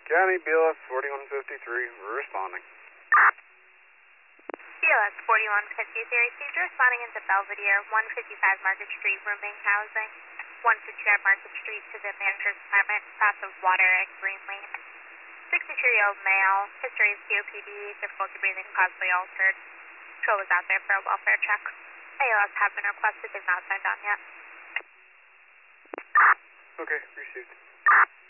County BLS 4153, responding. BLS 4153, seizure responding into Belvedere, 155 Market Street, rooming housing, 155 Market Street to the manager's apartment, south of Water and Green Lane. 62-year-old male, history of COPD, difficulty breathing, possibly altered. Patrol was out there for a welfare check. ALS have been requested, is not signed on yet. Okay, received.